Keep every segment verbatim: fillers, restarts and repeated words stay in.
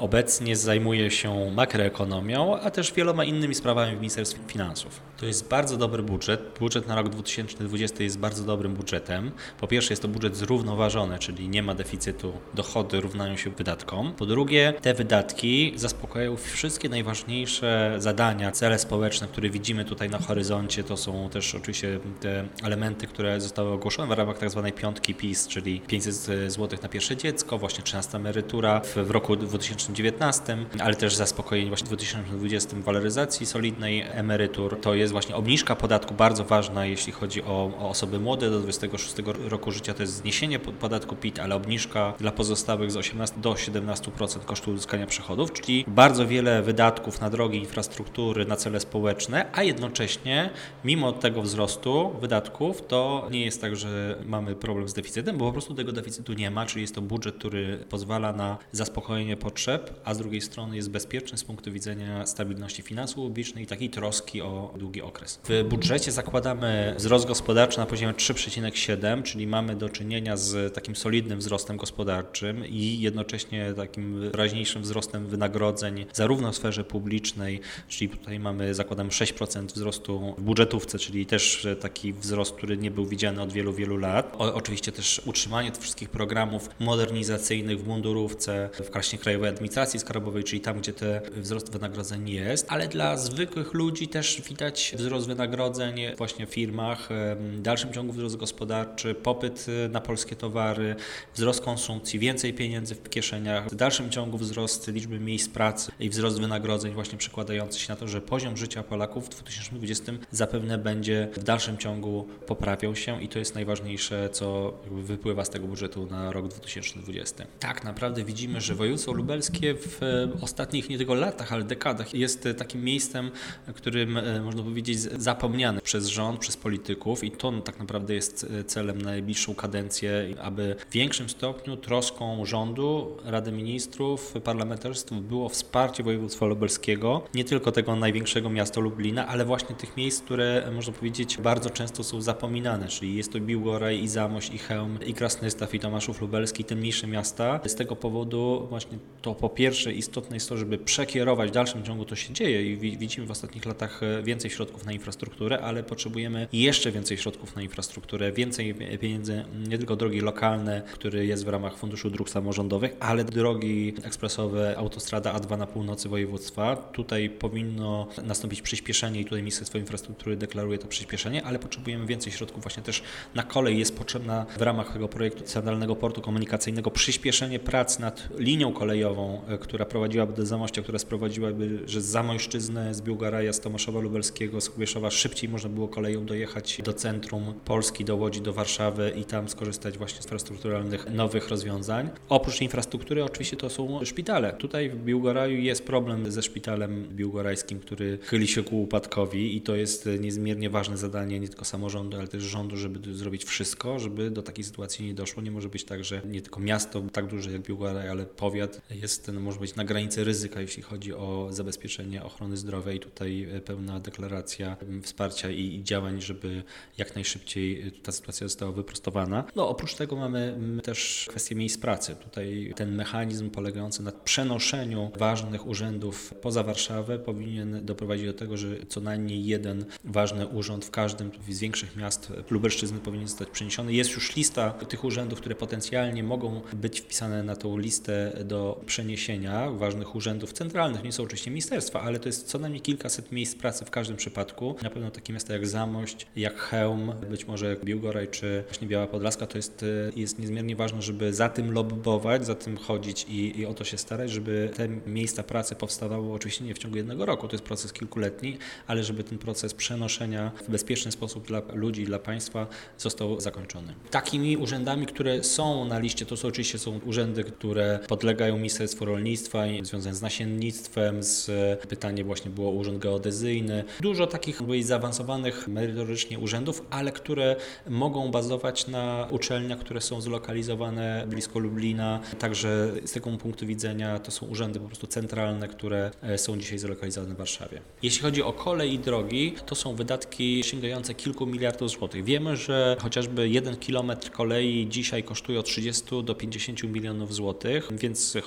Obecnie zajmuje się makroekonomią, a też wieloma innymi sprawami w Ministerstwie Finansów. To jest bardzo dobry budżet. Budżet na rok dwa tysiące dwudziesty jest bardzo dobrym budżetem. Po pierwsze jest to budżet zrównoważony, czyli nie ma deficytu, dochody równają się wydatkom. Po drugie, te wydatki zaspokajają wszystkie najważniejsze zadania, cele społeczne, które widzimy tutaj na horyzoncie. To są też oczywiście te elementy, które zostały ogłoszone w ramach tak zwanej piątki PiS, czyli pięćset złotych na pierwsze dziecko, właśnie trzynasta emerytura w, w roku dwa tysiące dziewiętnastym, ale też zaspokojenie właśnie w dwa tysiące dwudziestym waloryzacji solidnej emerytur. To jest właśnie obniżka podatku bardzo ważna, jeśli chodzi o, o osoby młode do dwudziestego szóstego roku życia, to jest zniesienie podatku P I T, ale obniżka dla pozostałych z osiemnastu do siedemnastu procent kosztu uzyskania przychodów, czyli bardzo wiele wydatków na drogi, infrastruktury, na cele społeczne, a jednocześnie mimo tego wzrostu wydatków to nie jest tak, że mamy problem z deficytem, bo po prostu tego deficytu nie ma, czyli jest to budżet, który pozwala na zaspokojenie potrzeb, a z drugiej strony jest bezpieczny z punktu widzenia stabilności finansów publicznych i takiej troski o długi okres. W budżecie zakładamy wzrost gospodarczy na poziomie trzy przecinek siedem, czyli mamy do czynienia z takim solidnym wzrostem gospodarczym i jednocześnie takim wyraźniejszym wzrostem wynagrodzeń zarówno w sferze publicznej, czyli tutaj mamy, zakładamy sześć procent wzrostu w budżetówce, czyli też taki wzrost, który nie był widziany od wielu, wielu lat. O, oczywiście też utrzymanie tych wszystkich programów modernizacyjnych w mundurówce, w właśnie Krajowej Administracji Skarbowej, czyli tam, gdzie te wzrost wynagrodzeń jest, ale dla zwykłych ludzi też widać wzrost wynagrodzeń właśnie w firmach, w dalszym ciągu wzrost gospodarczy, popyt na polskie towary, wzrost konsumpcji, więcej pieniędzy w kieszeniach, w dalszym ciągu wzrost liczby miejsc pracy i wzrost wynagrodzeń właśnie przekładający się na to, że poziom życia Polaków w dwa tysiące dwudziestym zapewne będzie w dalszym ciągu poprawiał się i to jest najważniejsze, co wypływa z tego budżetu na rok dwa tysiące dwudziesty. Tak naprawdę widzimy, że województwo lubelskie w ostatnich nie tylko latach, ale dekadach jest takim miejscem, którym można powiedzieć zapomniane przez rząd, przez polityków i to tak naprawdę jest celem na najbliższą kadencję, aby w większym stopniu troską rządu, Rady Ministrów, parlamentarzystów było wsparcie województwa lubelskiego, nie tylko tego największego miasta Lublina, ale właśnie tych miejsc, które można powiedzieć bardzo często są zapominane, czyli jest to Biłgoraj i Zamość i Chełm i Krasnystaw i Tomaszów Lubelski, te mniejsze miasta. Z tego powodu właśnie to po pierwsze istotne jest to, żeby przekierować, w dalszym ciągu to się dzieje i widzimy w ostatnich latach więcej środków na infrastrukturę, ale potrzebujemy jeszcze więcej środków na infrastrukturę, więcej pieniędzy, nie tylko drogi lokalne, które jest w ramach Funduszu Dróg Samorządowych, ale drogi ekspresowe, autostrada A dwa na północy województwa. Tutaj powinno nastąpić przyspieszenie i tutaj Ministerstwo Infrastruktury deklaruje to przyspieszenie, ale potrzebujemy więcej środków właśnie też na kolej. Jest potrzebna w ramach tego projektu Centralnego Portu Komunikacyjnego przyspieszenie prac nad linią kolejową, która prowadziłaby do Zamościa, która sprowadziłaby, że z Zamojszczyzny, z Biłgoraja, z Tomaszowa Lubelskiego, z Kubieszowa szybciej można było koleją dojechać do centrum Polski, do Łodzi, do Warszawy i tam skorzystać właśnie z infrastrukturalnych nowych rozwiązań. Oprócz infrastruktury oczywiście to są szpitale. Tutaj w Biłgoraju jest problem ze szpitalem biłgorajskim, który chyli się ku upadkowi i to jest niezmiernie ważne zadanie nie tylko samorządu, ale też rządu, żeby zrobić wszystko, żeby do takiej sytuacji nie doszło. Nie może być tak, że nie tylko miasto tak duże jak Biłgoraj, ale powiat jest, no, może być na granicy ryzyka, jeśli chodzi o zabezpieczenie ochrony zdrowia i tutaj pełna deklaracja wsparcia i, i działań, żeby jak najszybciej ta sytuacja została wyprostowana. No oprócz tego mamy też kwestię miejsc pracy. Tutaj ten mechanizm polegający na przenoszeniu ważnych urzędów poza Warszawę powinien doprowadzić do tego, że co najmniej jeden ważny urząd w każdym z większych miast Lubelszczyzny powinien zostać przeniesiony. Jest już lista tych urzędów, które potencjalnie mogą być wpisane na tą listę do przeniesienia ważnych urzędów centralnych. Nie są oczywiście ministerstwa, ale to jest co najmniej kilkaset miejsc pracy w każdym przypadku. Na pewno takie miasta jak Zamość, jak Chełm, być może jak Biłgoraj czy właśnie Biała Podlaska, to jest, jest niezmiernie ważne, żeby za tym lobbować, za tym chodzić i, i o to się starać, żeby te miejsca pracy powstawały oczywiście nie w ciągu jednego roku, to jest proces kilkuletni, ale żeby ten proces przenoszenia w bezpieczny sposób dla ludzi, dla państwa został zakończony. Takimi urzędami, które są na liście, to są oczywiście są urzędy, które podlegają Ministerstwu Rolnictwa i związane z nasiennictwem, z pytanie właśnie było urząd geodezyjny. Dużo takich zaawansowanych merytorycznie urzędów, ale które mogą bazować na uczelniach, które są zlokalizowane blisko Lublina. Także z tego punktu widzenia to są urzędy po prostu centralne, które są dzisiaj zlokalizowane w Warszawie. Jeśli chodzi o kolej i drogi, to są wydatki sięgające kilku miliardów złotych. Wiemy, że chociażby jeden kilometr kolei dzisiaj kosztuje od trzydziestu do pięćdziesięciu milionów złotych, więc chociażby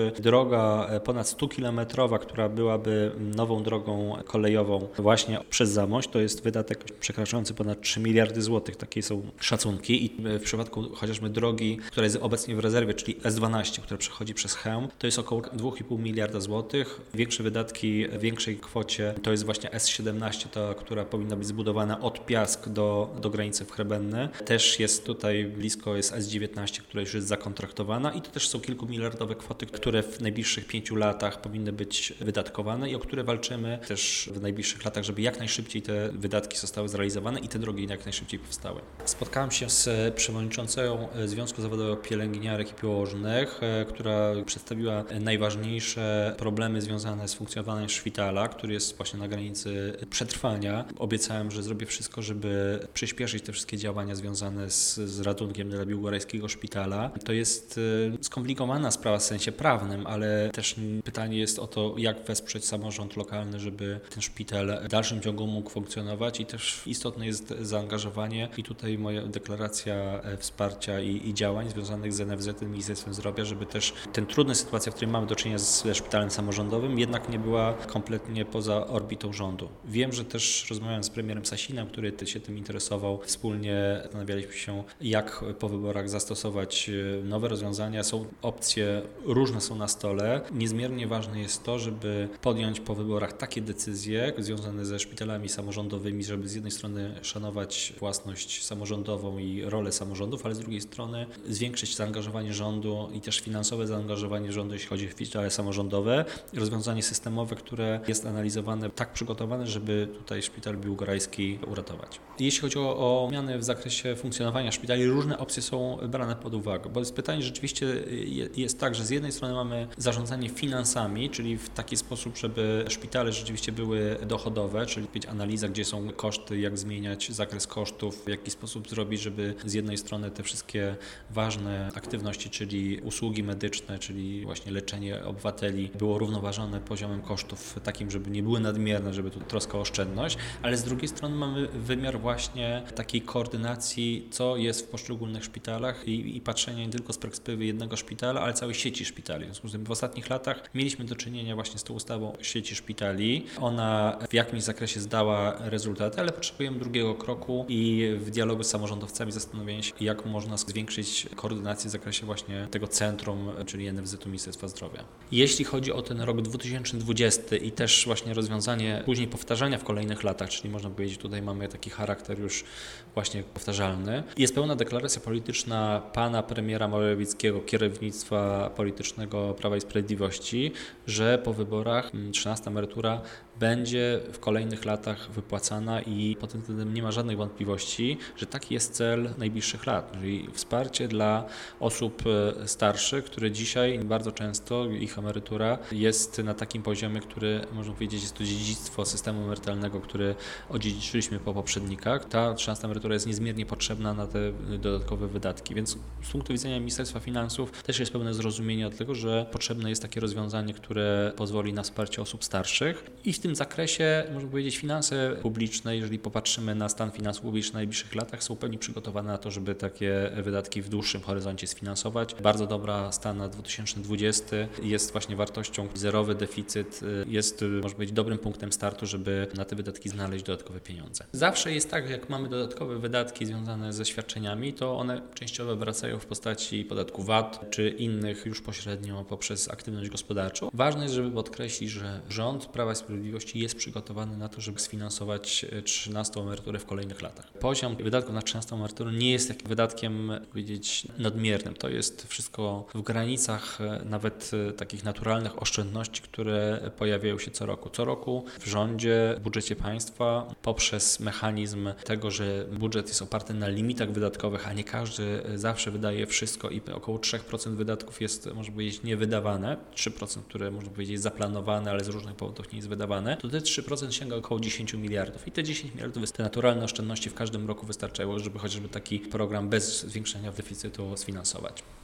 chociażby droga ponad stukilometrowa, która byłaby nową drogą kolejową właśnie przez Zamość, to jest wydatek przekraczający ponad trzy miliardy złotych. Takie są szacunki. I w przypadku chociażby drogi, która jest obecnie w rezerwie, czyli S dwanaście, która przechodzi przez Chełm, to jest około dwa i pół miliarda złotych. Większe wydatki w większej kwocie to jest właśnie S siedemnaście, ta, która powinna być zbudowana od Piask do, do granicy w Chrebenne. Też jest tutaj blisko jest S dziewiętnaście, która już jest zakontraktowana i to też są kilkumiliardowe kwoty, które w najbliższych pięciu latach powinny być wydatkowane i o które walczymy też w najbliższych latach, żeby jak najszybciej te wydatki zostały zrealizowane i te drogi jak najszybciej powstały. Spotkałem się z przewodniczącą Związku Zawodowego Pielęgniarek i Położnych, która przedstawiła najważniejsze problemy związane z funkcjonowaniem szpitala, który jest właśnie na granicy przetrwania. Obiecałem, że zrobię wszystko, żeby przyspieszyć te wszystkie działania związane z, z ratunkiem dla biłgorajskiego szpitala. To jest skomplikowana sprawa w sensie prawnym, ale też pytanie jest o to, jak wesprzeć samorząd lokalny, żeby ten szpital w dalszym ciągu mógł funkcjonować i też istotne jest zaangażowanie i tutaj moja deklaracja wsparcia i, i działań związanych z N F Z-em, Ministerstwem Zdrowia, żeby też ten trudna sytuacja, w której mamy do czynienia ze szpitalem samorządowym, jednak nie była kompletnie poza orbitą rządu. Wiem, że też rozmawiałem z premierem Sasinem, który się tym interesował. Wspólnie zastanawialiśmy się, jak po wyborach zastosować nowe rozwiązania. Są opcje, różne są na stole. Niezmiernie ważne jest to, żeby podjąć po wyborach takie decyzje związane ze szpitalami samorządowymi, żeby z jednej strony szanować własność samorządową i rolę samorządów, ale z drugiej strony zwiększyć zaangażowanie rządu i też finansowe zaangażowanie rządu, jeśli chodzi o szpitale samorządowe. Rozwiązanie systemowe, które jest analizowane, tak przygotowane, żeby tutaj szpital biłgorajski uratować. Jeśli chodzi o, o zmiany w zakresie funkcjonowania szpitali, różne opcje są brane pod uwagę, bo jest pytanie, rzeczywiście jest tak, że z jednej strony mamy zarządzanie finansami, czyli w taki sposób, żeby szpitale rzeczywiście były dochodowe, czyli być analiza, gdzie są koszty, jak zmieniać zakres kosztów, w jaki sposób zrobić, żeby z jednej strony te wszystkie ważne aktywności, czyli usługi medyczne, czyli właśnie leczenie obywateli było równoważone poziomem kosztów takim, żeby nie były nadmierne, żeby tu troska o oszczędność, ale z drugiej strony mamy wymiar właśnie takiej koordynacji, co jest w poszczególnych szpitalach i, i patrzenia nie tylko z perspektywy jednego szpitala, ale całej sieci szpitali. W związku z tym w ostatnich latach mieliśmy do czynienia właśnie z tą ustawą sieci szpitali. Ona w jakimś zakresie zdała rezultaty, ale potrzebujemy drugiego kroku i w dialogu z samorządowcami zastanowienia się, jak można zwiększyć koordynację w zakresie właśnie tego centrum, czyli N F Z-u Ministerstwa Zdrowia. Jeśli chodzi o ten rok dwa tysiące dwudziesty i też właśnie rozwiązanie później powtarzania w kolejnych latach, czyli można powiedzieć, tutaj mamy taki charakter już właśnie powtarzalny. Jest pełna deklaracja polityczna pana premiera Morawieckiego, kierownictwa politycznego Prawa i Sprawiedliwości, że po wyborach trzynasta emerytura będzie w kolejnych latach wypłacana i pod tym względem nie ma żadnych wątpliwości, że taki jest cel najbliższych lat, czyli wsparcie dla osób starszych, które dzisiaj bardzo często ich emerytura jest na takim poziomie, który można powiedzieć jest to dziedzictwo systemu emerytalnego, który odziedziczyliśmy po poprzednikach. Ta trzynasta emerytura jest niezmiernie potrzebna na te dodatkowe wydatki, więc z punktu widzenia Ministerstwa Finansów też jest pełne zrozumienie od tego, że potrzebne jest takie rozwiązanie, które pozwoli na wsparcie osób starszych i w tym zakresie, można powiedzieć, finanse publiczne, jeżeli popatrzymy na stan finansów publicznych w najbliższych latach, są w pełni przygotowane na to, żeby takie wydatki w dłuższym horyzoncie sfinansować. Bardzo dobra stan na dwa tysiące dwudziesty jest właśnie wartością, zerowy deficyt jest, można powiedzieć, dobrym punktem startu, żeby na te wydatki znaleźć dodatkowe pieniądze. Zawsze jest tak, że jak mamy dodatkowe wydatki związane ze świadczeniami, to one częściowo wracają w postaci podatku V A T czy innych już pośrednio poprzez aktywność gospodarczą. Ważne jest, żeby podkreślić, że rząd Prawa i Sprawiedliwości jest przygotowany na to, żeby sfinansować trzynastą emeryturę w kolejnych latach. Poziom wydatków na trzynastą emeryturę nie jest takim wydatkiem, powiedzieć, nadmiernym. To jest wszystko w granicach nawet takich naturalnych oszczędności, które pojawiają się co roku. Co roku w rządzie, w budżecie państwa poprzez mechanizm tego, że budżet jest oparty na limitach wydatkowych, a nie każdy zawsze wydaje wszystko i około trzy procent wydatków jest, można powiedzieć, niewydawane. trzy procent, które, można powiedzieć, jest zaplanowane, ale z różnych powodów nie jest wydawane, to te trzy procent sięga około dziesięć miliardów. I te dziesięć miliardów, te naturalne oszczędności w każdym roku wystarczają, żeby chociażby taki program bez zwiększenia deficytu sfinansować.